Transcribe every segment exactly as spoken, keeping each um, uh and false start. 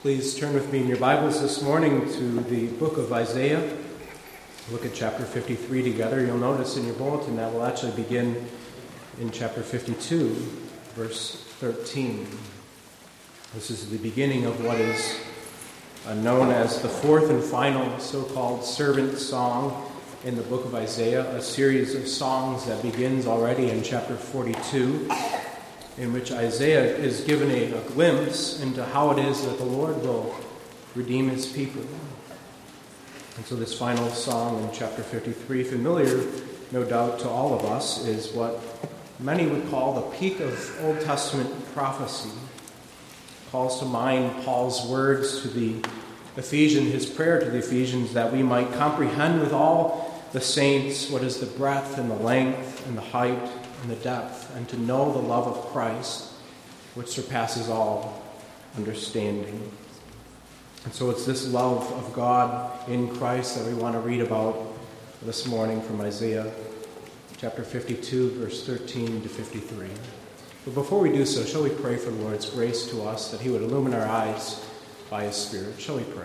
Please turn with me in your Bibles this morning to the book of Isaiah. Look at chapter fifty-three together. You'll notice in your bulletin that we'll actually begin in chapter fifty-two, verse thirteen. This is the beginning of what is known as the fourth and final so-called servant song in the book of Isaiah, a series of songs that begins already in chapter forty-two, in which Isaiah is given a, a glimpse into how it is that the Lord will redeem his people. And so this final song in chapter fifty-three, familiar, no doubt, to all of us, is what many would call the peak of Old Testament prophecy. Calls to mind Paul's words to the Ephesians, his prayer to the Ephesians, that we might comprehend with all the saints what is the breadth and the length and the height and the depth, and to know the love of Christ, which surpasses all understanding. And so it's this love of God in Christ that we want to read about this morning from Isaiah chapter fifty-two, verse thirteen to fifty-three. But before we do so, shall we pray for the Lord's grace to us, that he would illumine our eyes by his Spirit? Shall we pray?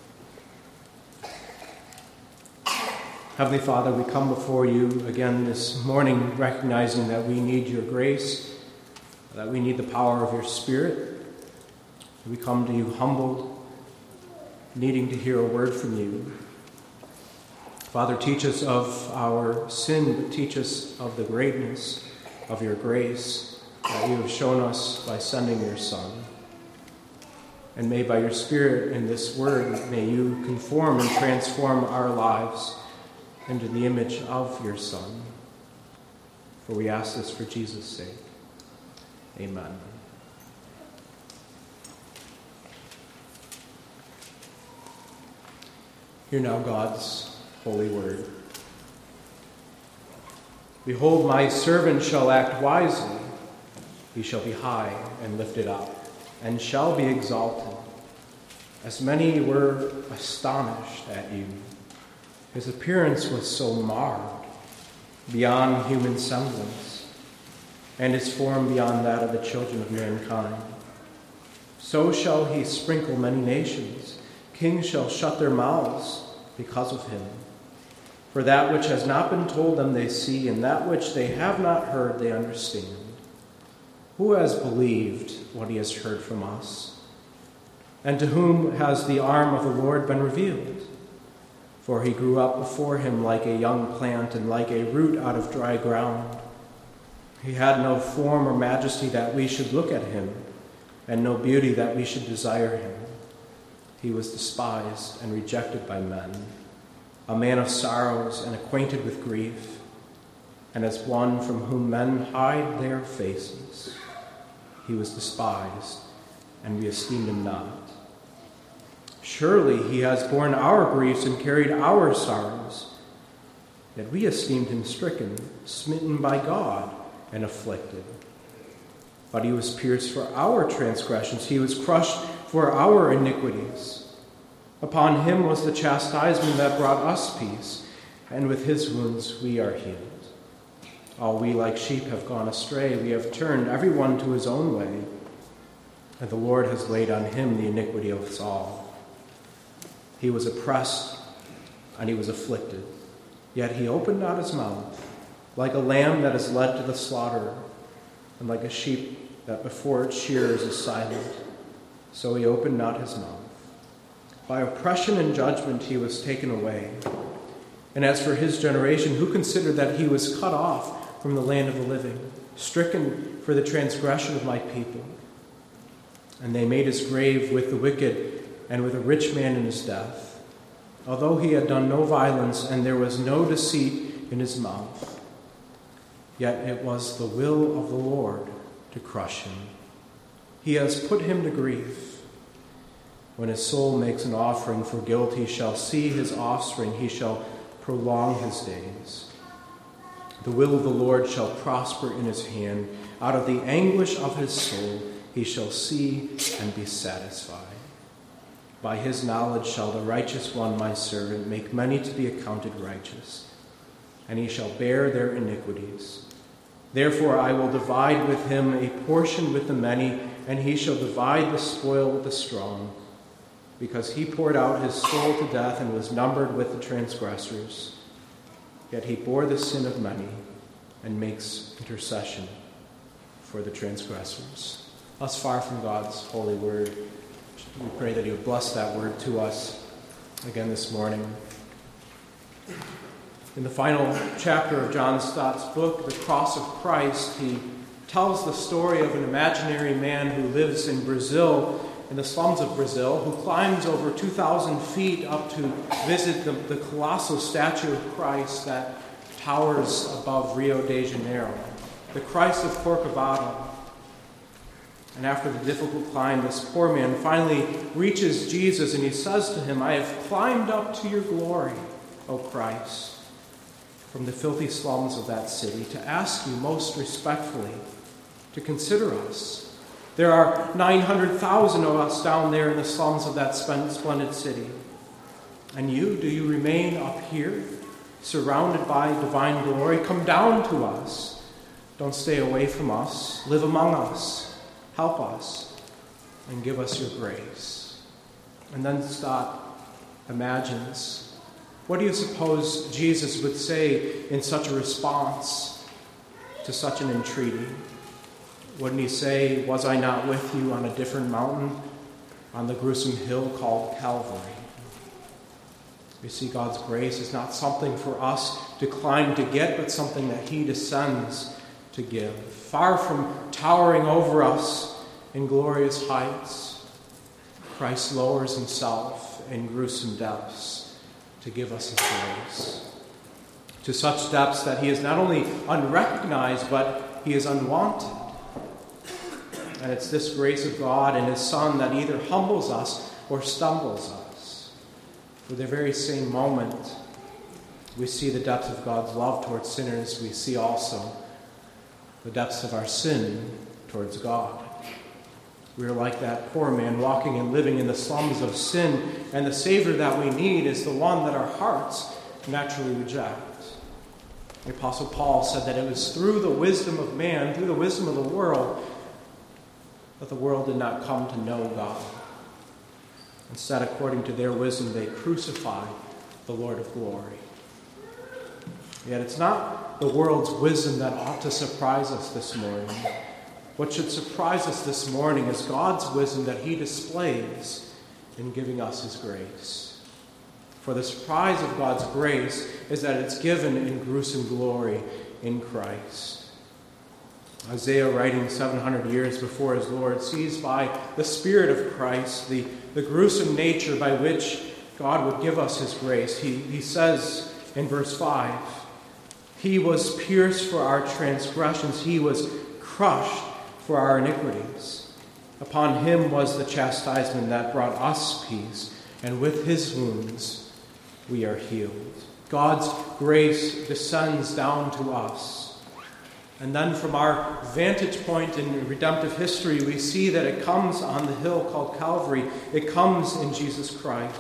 Heavenly Father, we come before you again this morning recognizing that we need your grace, that we need the power of your Spirit. We come to you humbled, needing to hear a word from you. Father, teach us of our sin, but teach us of the greatness of your grace that you have shown us by sending your Son. And may by your Spirit in this word, may you conform and transform our lives into the image of your Son. For we ask this for Jesus' sake. Amen. Hear now God's holy word. Behold, my servant shall act wisely. He shall be high and lifted up, and shall be exalted. As many were astonished at you. His appearance was so marred, beyond human semblance, and his form beyond that of the children of mankind. So shall he sprinkle many nations. Kings shall shut their mouths because of him. For that which has not been told them they see, and that which they have not heard they understand. Who has believed what he has heard from us? And to whom has the arm of the Lord been revealed? For he grew up before him like a young plant and like a root out of dry ground. He had no form or majesty that we should look at him, and no beauty that we should desire him. He was despised and rejected by men, a man of sorrows and acquainted with grief, and as one from whom men hide their faces. He was despised, and we esteemed him not. Surely he has borne our griefs and carried our sorrows. Yet we esteemed him stricken, smitten by God, and afflicted. But he was pierced for our transgressions. He was crushed for our iniquities. Upon him was the chastisement that brought us peace, and with his wounds we are healed. All we like sheep have gone astray. We have turned every one to his own way, and the Lord has laid on him the iniquity of us all. He was oppressed and he was afflicted, yet he opened not his mouth. Like a lamb that is led to the slaughter, and like a sheep that before its shearers is silent, so he opened not his mouth. By oppression and judgment he was taken away. And as for his generation, who considered that he was cut off from the land of the living, stricken for the transgression of my people? And they made his grave with the wicked and with a rich man in his death, although he had done no violence and there was no deceit in his mouth. Yet it was the will of the Lord to crush him. He has put him to grief. When his soul makes an offering for guilt, he shall see his offspring. He shall prolong his days. The will of the Lord shall prosper in his hand. Out of the anguish of his soul he shall see and be satisfied. By his knowledge shall the righteous one, my servant, make many to be accounted righteous, and he shall bear their iniquities. Therefore I will divide with him a portion with the many, and he shall divide the spoil with the strong, because he poured out his soul to death and was numbered with the transgressors. Yet he bore the sin of many and makes intercession for the transgressors. Thus far from God's holy word. We pray that he would bless that word to us again this morning. In the final chapter of John Stott's book, The Cross of Christ, he tells the story of an imaginary man who lives in Brazil, in the slums of Brazil, who climbs over two thousand feet up to visit the, the colossal statue of Christ that towers above Rio de Janeiro, the Christ of Corcovado. And after the difficult climb, this poor man finally reaches Jesus, and he says to him, "I have climbed up to your glory, O Christ, from the filthy slums of that city, to ask you most respectfully to consider us. There are nine hundred thousand of us down there in the slums of that splendid city. And you, do you remain up here, surrounded by divine glory? Come down to us. Don't stay away from us. Live among us. Help us. And give us your grace." And then Stott imagines, what do you suppose Jesus would say in such a response to such an entreaty? Wouldn't he say, "Was I not with you on a different mountain, on the gruesome hill called Calvary?" You see, God's grace is not something for us to climb to get, but something that he descends to give. Far from towering over us in glorious heights, Christ lowers himself in gruesome depths to give us his grace. To such depths that he is not only unrecognized, but he is unwanted. And it's this grace of God and his Son that either humbles us or stumbles us. For the very same moment we see the depths of God's love towards sinners, we see also the depths of our sin towards God. We are like that poor man walking and living in the slums of sin, and the Savior that we need is the one that our hearts naturally reject. The Apostle Paul said that it was through the wisdom of man, through the wisdom of the world, that the world did not come to know God. Instead, according to their wisdom, they crucified the Lord of glory. Yet it's not the world's wisdom that ought to surprise us this morning. What should surprise us this morning is God's wisdom that he displays in giving us his grace. For the surprise of God's grace is that it's given in gruesome glory in Christ. Isaiah, writing seven hundred years before his Lord, sees by the Spirit of Christ the, the gruesome nature by which God would give us his grace. He, he says in verse five, "He was pierced for our transgressions, he was crushed for our iniquities. Upon him was the chastisement that brought us peace, and with his wounds we are healed." God's grace descends down to us. And then from our vantage point in redemptive history, we see that it comes on the hill called Calvary. It comes in Jesus Christ.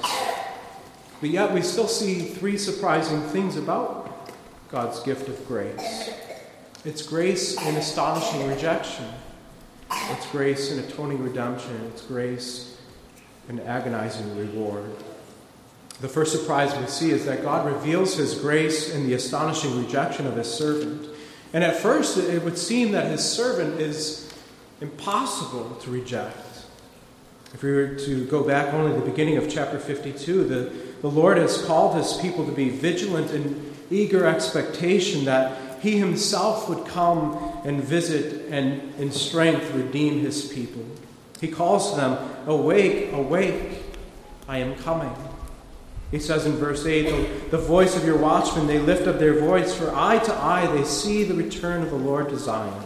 But yet we still see three surprising things about God's gift of grace. It's grace in astonishing rejection. It's grace in atoning redemption. It's grace in agonizing reward. The first surprise we see is that God reveals his grace in the astonishing rejection of his servant. And at first, it would seem that his servant is impossible to reject. If we were to go back only to the beginning of chapter fifty-two, the, the Lord has called his people to be vigilant in eager expectation that he himself would come and visit and in strength redeem his people. He calls them, "Awake, awake, I am coming." He says in verse eight, "The voice of your watchmen, they lift up their voice, for eye to eye they see the return of the Lord to Zion."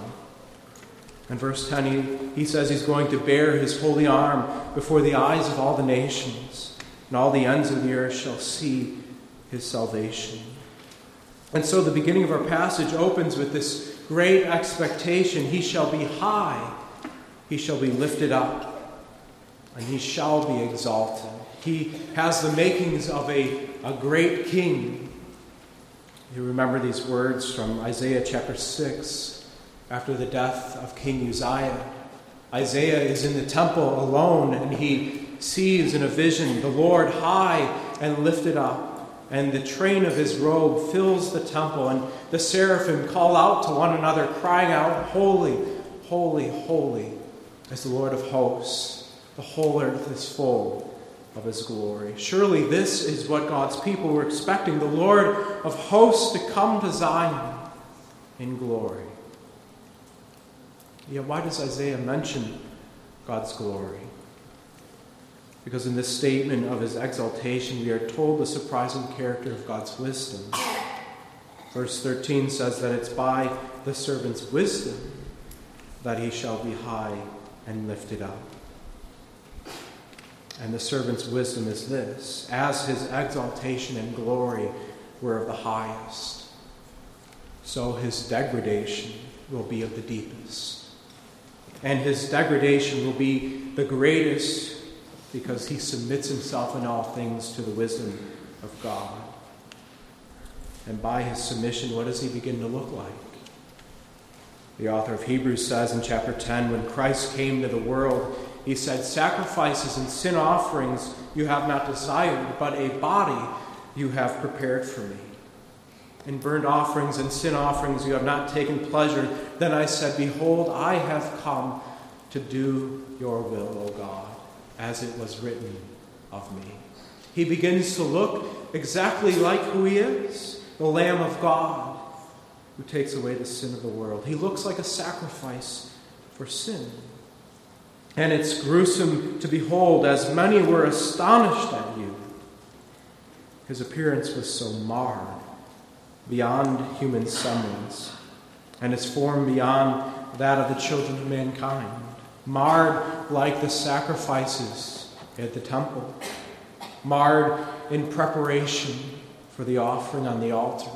In verse ten, he, he says he's going to bear his holy arm before the eyes of all the nations, and all the ends of the earth shall see his salvation. And so the beginning of our passage opens with this great expectation. He shall be high, he shall be lifted up, and he shall be exalted. He has the makings of a, a great king. You remember these words from Isaiah chapter six, after the death of King Uzziah. Isaiah is in the temple alone, and he sees in a vision the Lord high and lifted up, and the train of his robe fills the temple, and the seraphim call out to one another, crying out, "Holy, holy, holy is the Lord of hosts. The whole earth is full of his glory." Surely this is what God's people were expecting, the Lord of hosts to come to Zion in glory. Yet why does Isaiah mention God's glory? Because in this statement of his exaltation, we are told the surprising character of God's wisdom. Verse thirteen says that it's by the servant's wisdom that he shall be high and lifted up. And the servant's wisdom is this: as his exaltation and glory were of the highest, so his degradation will be of the deepest. And his degradation will be the greatest because he submits himself in all things to the wisdom of God. And by his submission, what does he begin to look like? The author of Hebrews says in chapter ten, when Christ came to the world, he said, "Sacrifices and sin offerings you have not desired, but a body you have prepared for me. In burnt offerings and sin offerings you have not taken pleasure. Then I said, Behold, I have come to do your will, O God, as it was written of me." He begins to look exactly like who he is, the Lamb of God who takes away the sin of the world. He looks like a sacrifice for sin. And it's gruesome to behold, as many were astonished at you. His appearance was so marred beyond human semblance, and his form beyond that of the children of mankind, marred like the sacrifices at the temple, marred in preparation for the offering on the altar.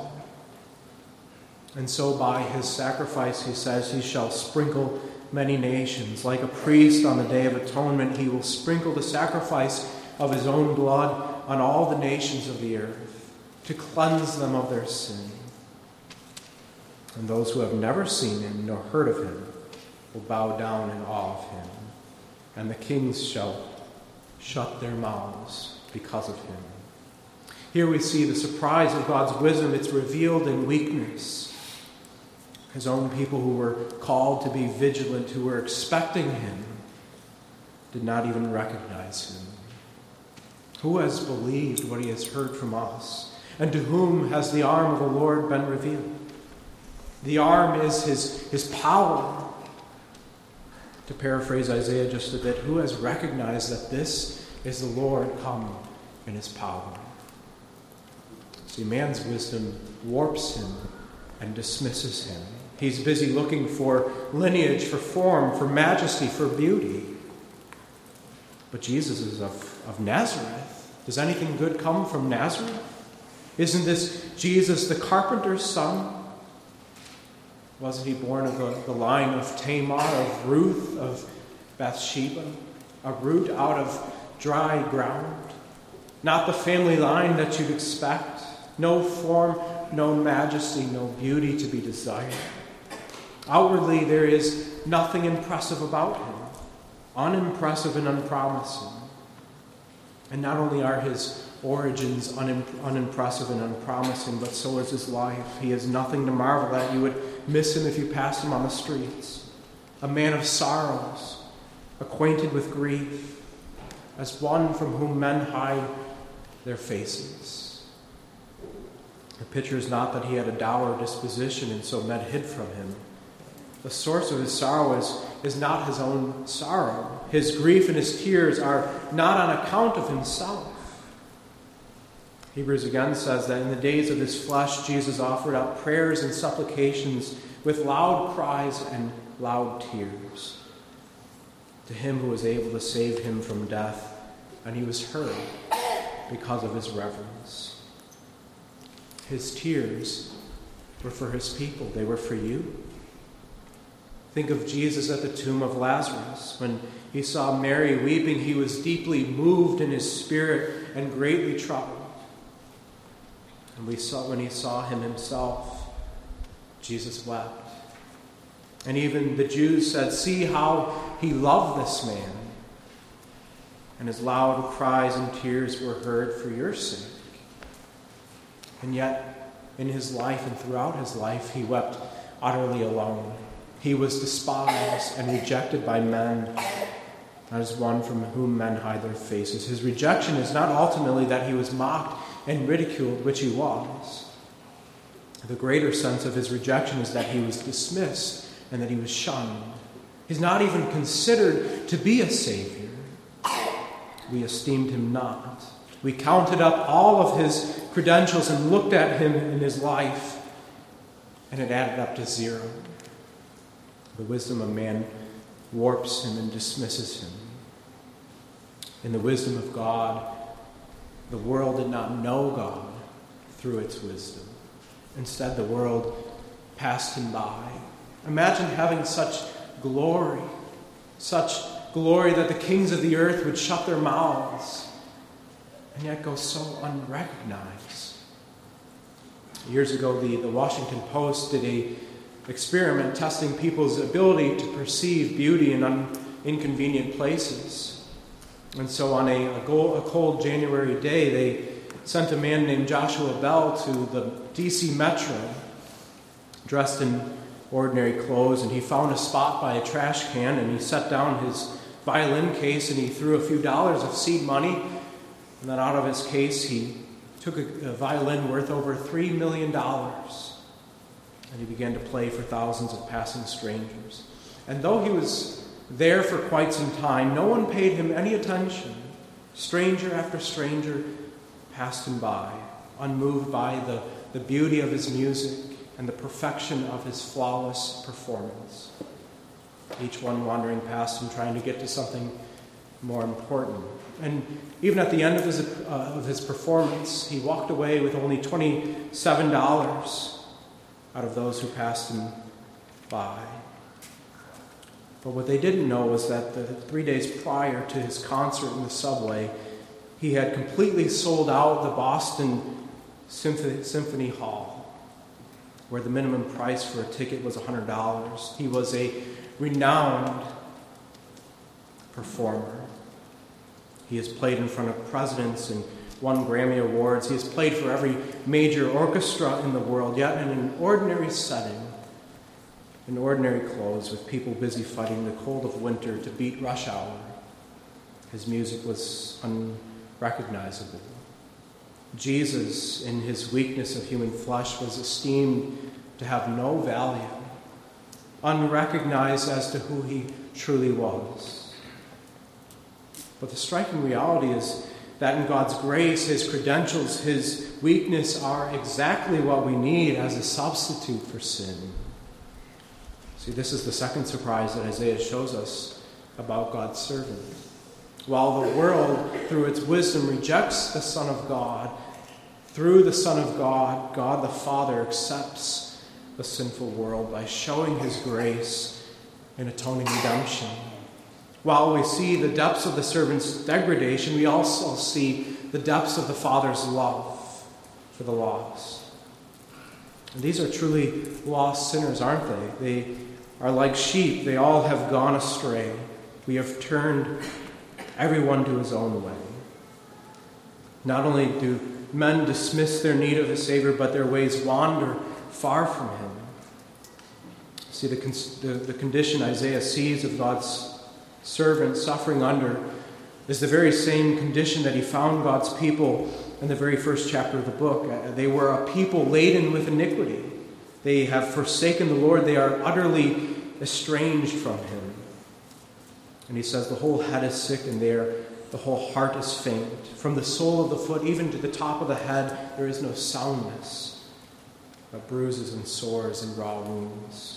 And so by his sacrifice, he says, he shall sprinkle many nations. Like a priest on the Day of Atonement, he will sprinkle the sacrifice of his own blood on all the nations of the earth, to cleanse them of their sin. And those who have never seen him nor heard of him will bow down in awe of him. And the kings shall shut their mouths because of him. Here we see the surprise of God's wisdom. It's revealed in weakness. His own people who were called to be vigilant, who were expecting him, did not even recognize him. Who has believed what he has heard from us? And to whom has the arm of the Lord been revealed? The arm is his, his power. To paraphrase Isaiah just a bit, who has recognized that this is the Lord come in his power? See, man's wisdom warps him and dismisses him. He's busy looking for lineage, for form, for majesty, for beauty. But Jesus is of, of Nazareth. Does anything good come from Nazareth? Isn't this Jesus, the carpenter's son? Wasn't he born of the, the line of Tamar, of Ruth, of Bathsheba? A root out of dry ground? Not the family line that you'd expect. No form, no majesty, no beauty to be desired. Outwardly, there is nothing impressive about him. Unimpressive and unpromising. And not only are his origins unim- unimpressive and unpromising, but so is his life. He is nothing to marvel at. You would miss him if you passed him on the streets. A man of sorrows, acquainted with grief, as one from whom men hide their faces. The picture is not that he had a dour disposition and so men hid from him. The source of his sorrow is, is not his own sorrow. His grief and his tears are not on account of himself. Hebrews again says that in the days of his flesh, Jesus offered up prayers and supplications with loud cries and loud tears to him who was able to save him from death, and he was heard because of his reverence. His tears were for his people. They were for you. Think of Jesus at the tomb of Lazarus. When he saw Mary weeping, he was deeply moved in his spirit and greatly troubled. And we saw when he saw him himself, Jesus wept. And even the Jews said, "See how he loved this man." and his loud cries and tears were heard for your sake. And yet, in his life and throughout his life, he wept utterly alone. He was despised and rejected by men, as one from whom men hide their faces. His rejection is not ultimately that he was mocked and ridiculed, which he was. The greater sense of his rejection is that he was dismissed and that he was shunned. He's not even considered to be a Savior. We esteemed him not. We counted up all of his credentials and looked at him in his life, and it added up to zero. The wisdom of man warps him and dismisses him. In the wisdom of God, the world did not know God through its wisdom. Instead, the world passed him by. Imagine having such glory, such glory that the kings of the earth would shut their mouths and yet go so unrecognized. Years ago, the, the Washington Post did an experiment testing people's ability to perceive beauty in un, inconvenient places. And so on a, a, gold, a cold January day, they sent a man named Joshua Bell to the D C Metro, dressed in ordinary clothes, and he found a spot by a trash can, and he set down his violin case, and he threw a few dollars of seed money, and then out of his case he took a, a violin worth over three million dollars, and he began to play for thousands of passing strangers. And though he was there for quite some time, no one paid him any attention. Stranger after stranger passed him by, unmoved by the, the beauty of his music and the perfection of his flawless performance. Each one wandering past him, trying to get to something more important. And even at the end of his, uh, of his performance, he walked away with only twenty-seven dollars out of those who passed him by. But what they didn't know was that the three days prior to his concert in the subway, he had completely sold out the Boston Symphony, Symphony Hall, where the minimum price for a ticket was one hundred dollars. He was a renowned performer. He has played in front of presidents and won Grammy Awards. He has played for every major orchestra in the world, yet in an ordinary setting, in ordinary clothes, with people busy fighting the cold of winter to beat rush hour, his music was unrecognizable. Jesus, in his weakness of human flesh, was esteemed to have no value, unrecognized as to who he truly was. But the striking reality is that in God's grace, his credentials, his weakness are exactly what we need as a substitute for sin. See, this is the second surprise that Isaiah shows us about God's servant. While the world, through its wisdom, rejects the Son of God, through the Son of God, God the Father accepts the sinful world by showing his grace in atoning redemption. While we see the depths of the servant's degradation, we also see the depths of the Father's love for the lost. And these are truly lost sinners, aren't they? They are like sheep. They all have gone astray. We have turned everyone to his own way. Not only do men dismiss their need of a Savior, but their ways wander far from him. See, the, the, the condition Isaiah sees of God's servant suffering under is the very same condition that he found God's people in the very first chapter of the book. They were a people laden with iniquity. They have forsaken the Lord. They are utterly estranged from him. And he says the whole head is sick and there, the whole heart is faint. From the sole of the foot even to the top of the head, there is no soundness, but bruises and sores and raw wounds.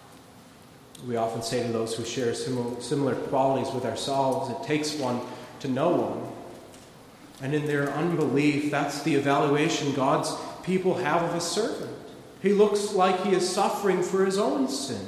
We often say to those who share similar, similar qualities with ourselves, it takes one to know one. And in their unbelief, that's the evaluation God's people have of a servant. He looks like he is suffering for his own sin.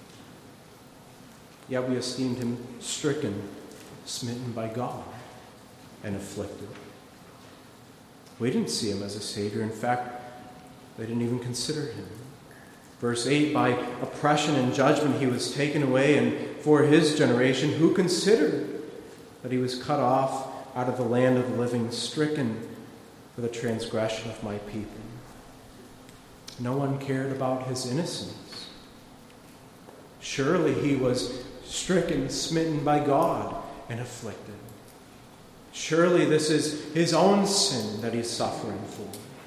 Yet we esteemed him stricken, smitten by God, and afflicted. We didn't see him as a Savior. In fact, they didn't even consider him. Verse eight, by oppression and judgment he was taken away, and for his generation, who considered? that he was cut off out of the land of the living, stricken for the transgression of my people. No one cared about his innocence. Surely he was stricken, smitten by God, and afflicted. Surely this is his own sin that he's suffering for.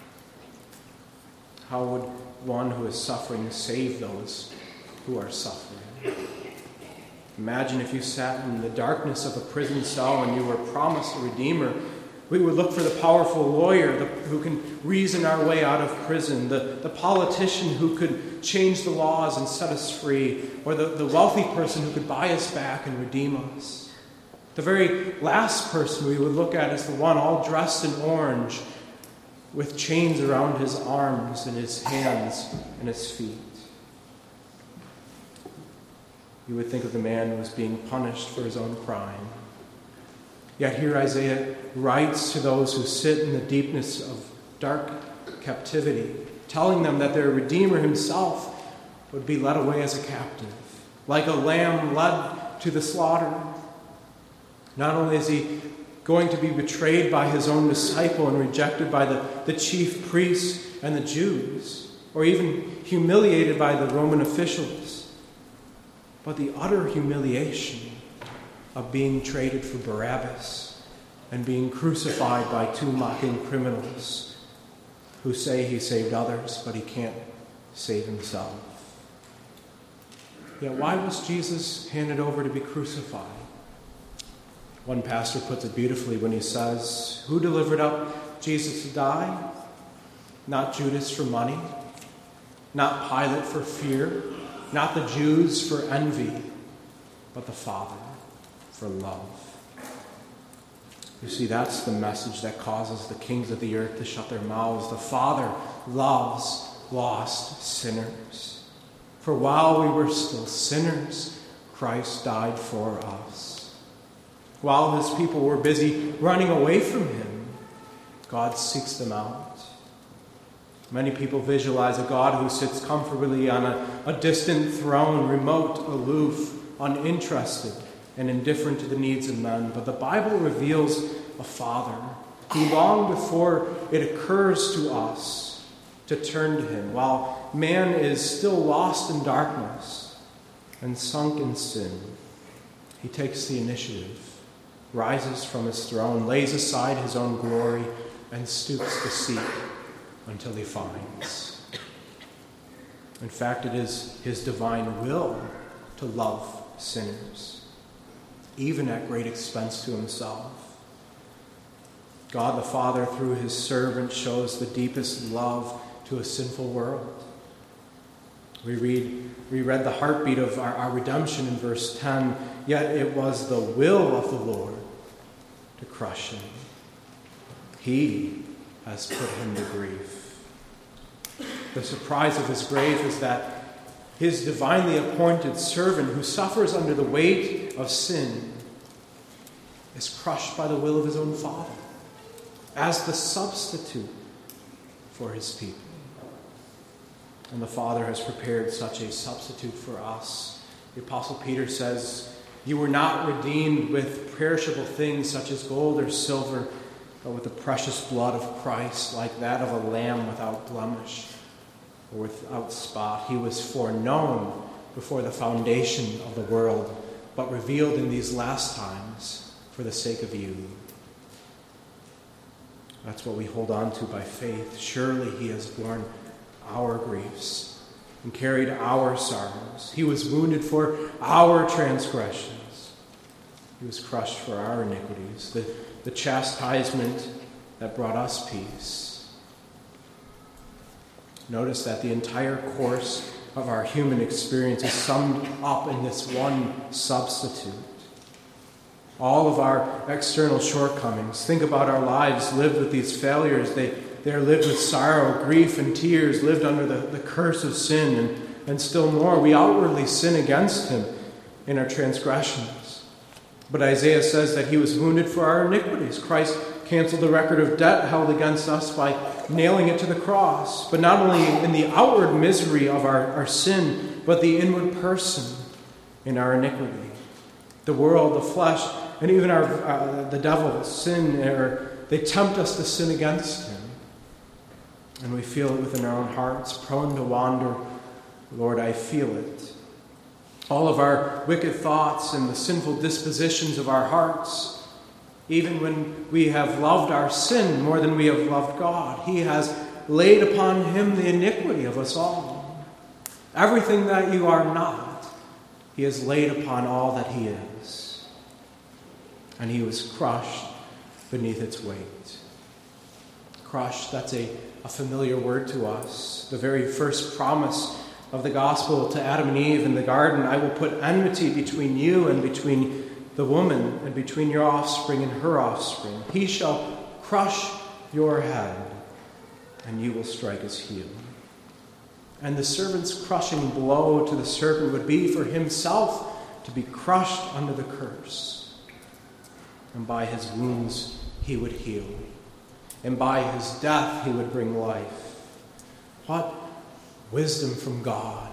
How would one who is suffering save those who are suffering? Imagine if you sat in the darkness of a prison cell and you were promised a Redeemer. We would look for the powerful lawyer the, who can reason our way out of prison, the, the politician who could change the laws and set us free, or the, the wealthy person who could buy us back and redeem us. The very last person we would look at is the one all dressed in orange with chains around his arms and his hands and his feet. You would think of the man who was being punished for his own crime. Yet here Isaiah writes to those who sit in the deepness of dark captivity, telling them that their Redeemer himself would be led away as a captive, like a lamb led to the slaughter. Not only is he going to be betrayed by his own disciple and rejected by the, the chief priests and the Jews, or even humiliated by the Roman officials, but the utter humiliation of being traded for Barabbas and being crucified by two mocking criminals who say he saved others, but he can't save himself. Yet why was Jesus handed over to be crucified? One pastor puts it beautifully when he says, who delivered up Jesus to die? Not Judas for money, not Pilate for fear, not the Jews for envy, but the Father for love. You see, that's the message that causes the kings of the earth to shut their mouths. The Father loves lost sinners. For while we were still sinners, Christ died for us. While his people were busy running away from him, God seeks them out. Many people visualize a God who sits comfortably on a, a distant throne, remote, aloof, uninterested, and indifferent to the needs of men. But the Bible reveals a Father who, long before it occurs to us to turn to him, while man is still lost in darkness and sunk in sin, he takes the initiative, rises from his throne, lays aside his own glory, and stoops to seek until he finds. In fact, it is his divine will to love sinners, even at great expense to himself. God the Father, through his servant, shows the deepest love to a sinful world. We read, we read the heartbeat of our, our redemption in verse ten, yet it was the will of the Lord to crush him. He has put him to grief. The surprise of his grave is that his divinely appointed servant, who suffers under the weight of sin, is crushed by the will of his own Father as the substitute for his people. And the Father has prepared such a substitute for us. The Apostle Peter says, you were not redeemed with perishable things such as gold or silver, but with the precious blood of Christ, like that of a lamb without blemish or without spot. He was foreknown before the foundation of the world, but revealed in these last times for the sake of you. That's what we hold on to by faith. Surely he has borne our griefs and carried our sorrows. He was wounded for our transgressions. He was crushed for our iniquities. The, the chastisement that brought us peace. Notice that the entire course of our human experience is summed up in this one substitute. All of our external shortcomings. Think about our lives lived with these failures. They, they are lived with sorrow, grief, and tears, lived under the, the curse of sin, and, and still more. We outwardly sin against him in our transgressions. But Isaiah says that he was wounded for our iniquities. Christ canceled the record of debt held against us by nailing it to the cross. But not only in the outward misery of our, our sin, but the inward person in our iniquity. The world, the flesh, and even our uh, the devil sin, or they tempt us to sin against him. And we feel it within our own hearts, prone to wander. Lord, I feel it. All of our wicked thoughts and the sinful dispositions of our hearts, even when we have loved our sin more than we have loved God, he has laid upon him the iniquity of us all. Everything that you are not, he has laid upon all that he is. And he was crushed beneath its weight. Crushed, that's a, a familiar word to us. The very first promise of the gospel to Adam and Eve in the garden, I will put enmity between you and between the woman, and between your offspring and her offspring. He shall crush your head, and you will strike his heel. And the serpent's crushing blow to the serpent would be for himself to be crushed under the curse. And by his wounds he would heal. And by his death he would bring life. What wisdom from God.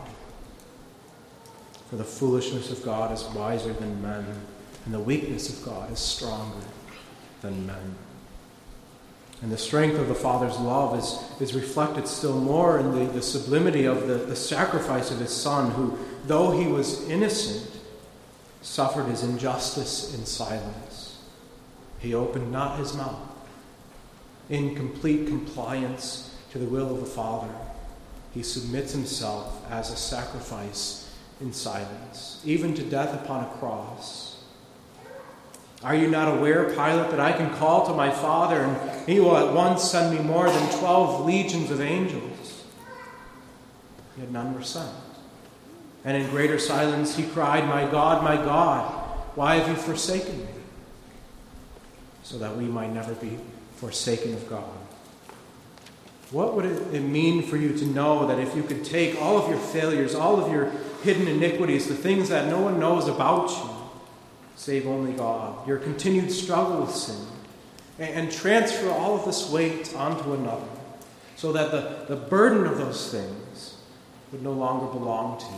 For the foolishness of God is wiser than men, and the weakness of God is stronger than men. And the strength of the Father's love is, is reflected still more in the, the sublimity of the, the sacrifice of his Son, who, though he was innocent, suffered his injustice in silence. He opened not his mouth. In complete compliance to the will of the Father, he submits himself as a sacrifice in silence, even to death upon a cross. Are you not aware, Pilate, that I can call to my Father, and he will at once send me more than twelve legions of angels? Yet none were sent. And in greater silence he cried, My God, my God, why have you forsaken me? So that we might never be forsaken of God. What would it mean for you to know that if you could take all of your failures, all of your hidden iniquities, the things that no one knows about you, save only God, your continued struggle with sin, and transfer all of this weight onto another, so that the, the burden of those things would no longer belong to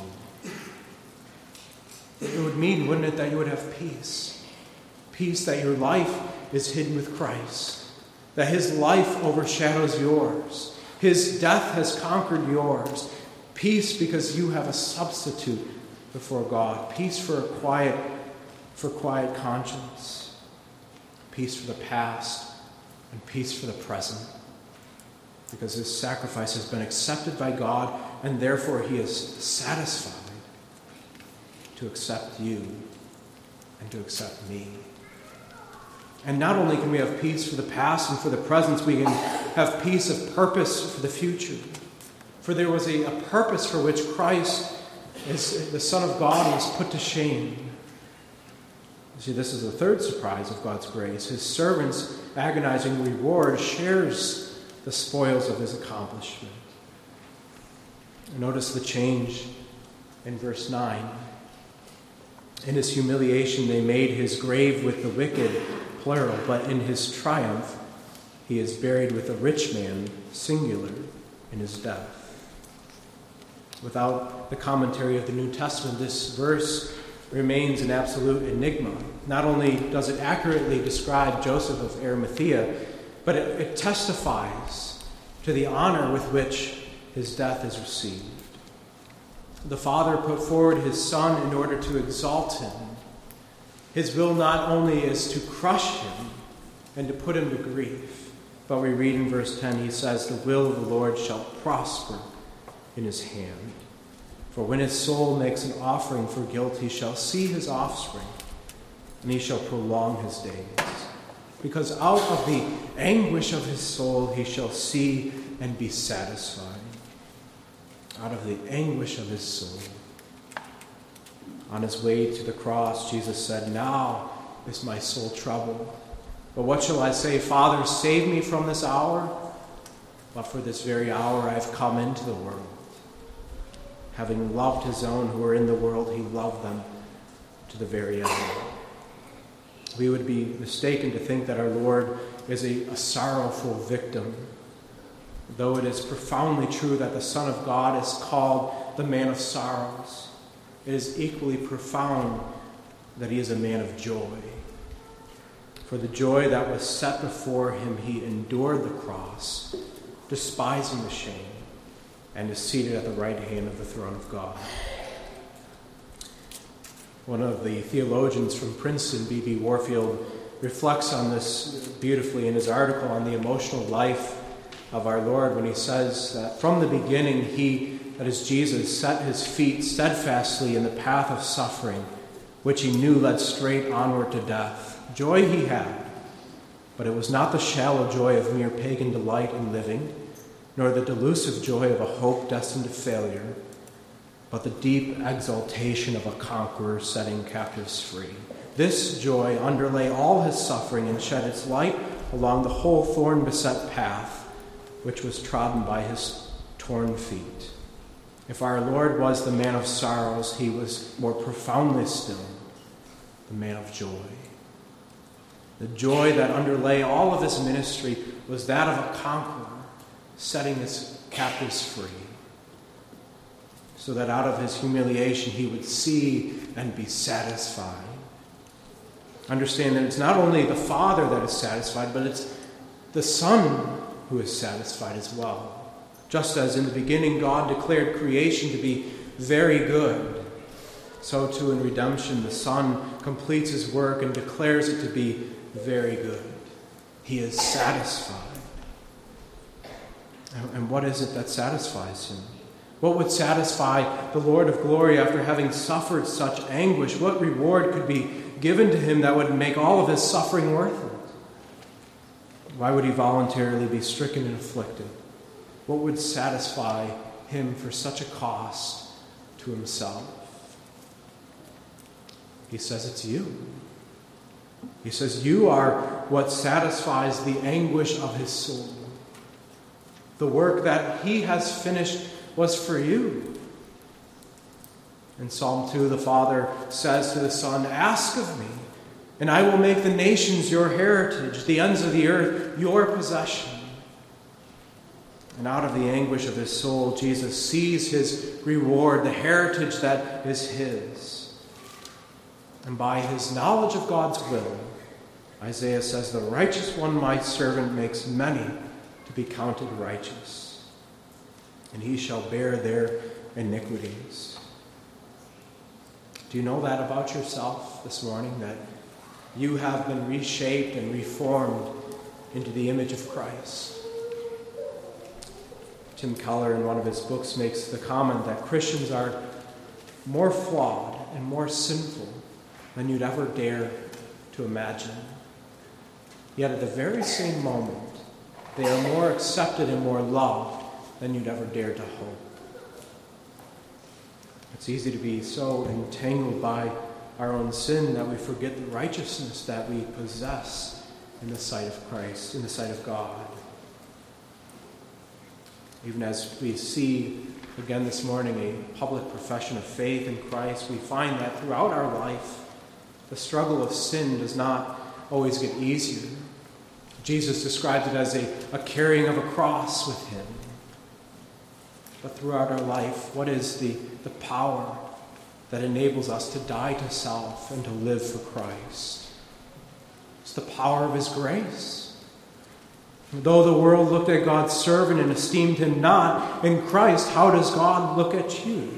you? It would mean, wouldn't it, that you would have peace. Peace that your life is hidden with Christ, that his life overshadows yours. His death has conquered yours. Peace because you have a substitute before God. Peace for a quiet for quiet conscience, peace for the past, and peace for the present, because his sacrifice has been accepted by God, and therefore he is satisfied to accept you and to accept me. And not only can we have peace for the past and for the present, we can have peace of purpose for the future. For there was a, a purpose for which Christ, is, the Son of God, was put to shame. See, this is the third surprise of God's grace. His servant's agonizing reward shares the spoils of his accomplishment. Notice the change in verse nine. In his humiliation, they made his grave with the wicked, plural, but in his triumph, he is buried with a rich man, singular, in his death. Without the commentary of the New Testament, this verse remains an absolute enigma. Not only does it accurately describe Joseph of Arimathea, but it, it testifies to the honor with which his death is received. The Father put forward his Son in order to exalt him. His will not only is to crush him and to put him to grief, but we read in verse ten, he says, the will of the Lord shall prosper in his hand. For when his soul makes an offering for guilt, he shall see his offspring, and he shall prolong his days. Because out of the anguish of his soul he shall see and be satisfied. Out of the anguish of his soul. On his way to the cross, Jesus said, now is my soul troubled. But what shall I say? Father, save me from this hour. But for this very hour I have come into the world. Having loved his own who were in the world, he loved them to the very end. We would be mistaken to think that our Lord is a, a sorrowful victim, though it is profoundly true that the Son of God is called the man of sorrows. It is equally profound that he is a man of joy. For the joy that was set before him, he endured the cross, despising the shame, and is seated at the right hand of the throne of God. One of the theologians from Princeton, B B Warfield, reflects on this beautifully in his article on the emotional life of our Lord when he says that from the beginning he, that is Jesus, set his feet steadfastly in the path of suffering, which he knew led straight onward to death. Joy he had, but it was not the shallow joy of mere pagan delight in living, nor the delusive joy of a hope destined to failure, but the deep exaltation of a conqueror setting captives free. This joy underlay all his suffering and shed its light along the whole thorn-beset path, which was trodden by his torn feet. If our Lord was the man of sorrows, he was more profoundly still the man of joy. The joy that underlay all of his ministry was that of a conqueror setting his captives free, so that out of his humiliation he would see and be satisfied. Understand that it's not only the Father that is satisfied, but it's the Son who is satisfied as well. Just as in the beginning God declared creation to be very good, so too in redemption the Son completes his work and declares it to be very good. He is satisfied. And what is it that satisfies him? What would satisfy the Lord of glory after having suffered such anguish? What reward could be given to him that would make all of his suffering worth it? Why would he voluntarily be stricken and afflicted? What would satisfy him for such a cost to himself? He says it's you. He says you are what satisfies the anguish of his soul. The work that he has finished was for you. In Psalm two, the Father says to the Son, "Ask of me, and I will make the nations your heritage, the ends of the earth your possession." And out of the anguish of his soul, Jesus sees his reward, the heritage that is his. And by his knowledge of God's will, Isaiah says, "The righteous one, my servant, makes many to be counted righteous, and he shall bear their iniquities." Do you know that about yourself this morning, that you have been reshaped and reformed into the image of Christ? Tim Keller, in one of his books, makes the comment that Christians are more flawed and more sinful than you'd ever dare to imagine. Yet at the very same moment, they are more accepted and more loved than you'd ever dare to hope. It's easy to be so entangled by our own sin that we forget the righteousness that we possess in the sight of Christ, in the sight of God. Even as we see again this morning a public profession of faith in Christ, we find that throughout our life, the struggle of sin does not always get easier. Jesus describes it as a, a carrying of a cross with him. But throughout our life, what is the, the power that enables us to die to self and to live for Christ? It's the power of his grace. Though the world looked at God's servant and esteemed him not, in Christ, how does God look at you?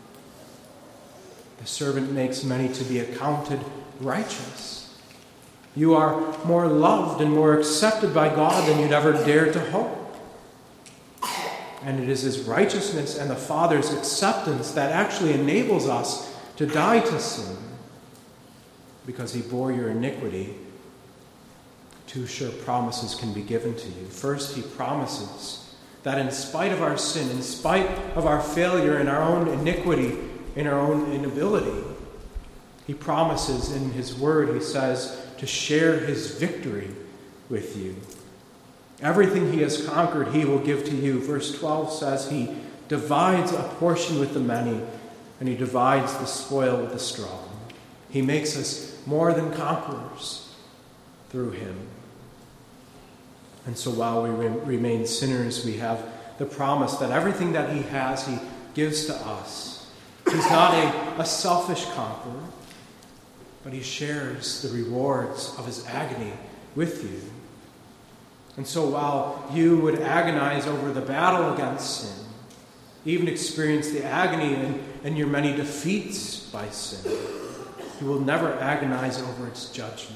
The servant makes many to be accounted righteous. You are more loved and more accepted by God than you'd ever dare to hope. And it is his righteousness and the Father's acceptance that actually enables us to die to sin. Because he bore your iniquity, two sure promises can be given to you. First, he promises that in spite of our sin, in spite of our failure and our own iniquity, in our own inability, he promises in his word, he says, to share his victory with you. Everything he has conquered, he will give to you. Verse twelve says he divides a portion with the many, and he divides the spoil with the strong. He makes us more than conquerors through him. And so while we re- remain sinners, we have the promise that everything that he has, he gives to us. He's not a, a selfish conqueror. but he shares the rewards of his agony with you. And so while you would agonize over the battle against sin, even experience the agony in, in your many defeats by sin, you will never agonize over its judgment.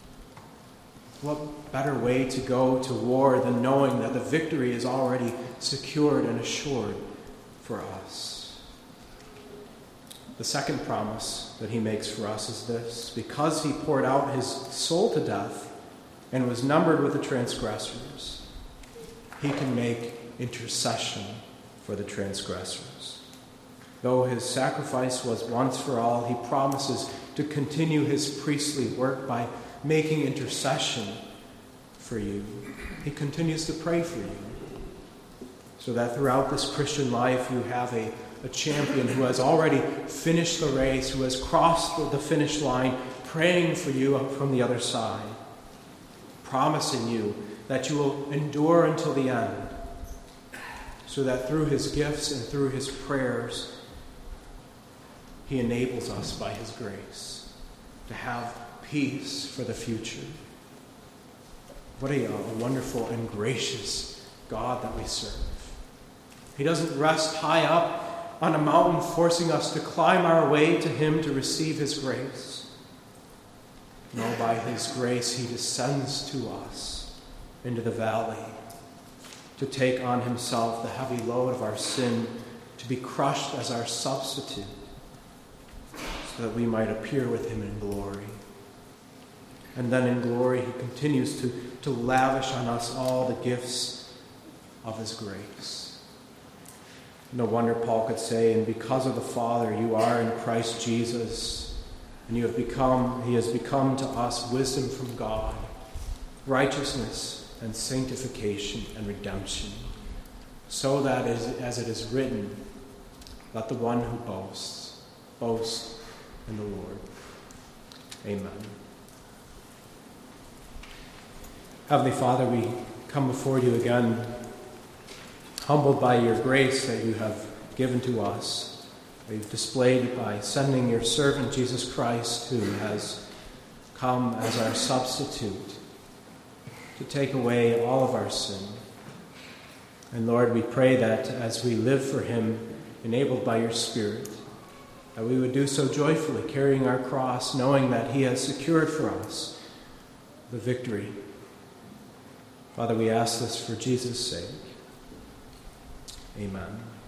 What better way to go to war than knowing that the victory is already secured and assured for us? The second promise that he makes for us is this: because he poured out his soul to death and was numbered with the transgressors, he can make intercession for the transgressors. Though his sacrifice was once for all, he promises to continue his priestly work by making intercession for you. He continues to pray for you, so that throughout this Christian life you have a, a champion who has already finished the race, who has crossed the finish line, praying for you from the other side, promising you that you will endure until the end, so that through his gifts and through his prayers, he enables us by his grace to have peace for the future. What a, a wonderful and gracious God that we serve. He doesn't rest high up on a mountain forcing us to climb our way to him to receive his grace. No, by his grace he descends to us into the valley to take on himself the heavy load of our sin, to be crushed as our substitute, so that we might appear with him in glory. And then in glory he continues to, to lavish on us all the gifts of his grace. No wonder Paul could say, and because of the Father you are in Christ Jesus, and you have become, he has become to us wisdom from God, righteousness and sanctification and redemption, so that as, as it is written, let the one who boasts, boast in the Lord. Amen. Heavenly Father, we come before you again, humbled by your grace that you have given to us, that you've displayed by sending your servant Jesus Christ, who has come as our substitute to take away all of our sin. And Lord, we pray that as we live for him, enabled by your Spirit, that we would do so joyfully, carrying our cross, knowing that he has secured for us the victory. Father, we ask this for Jesus' sake. Amen.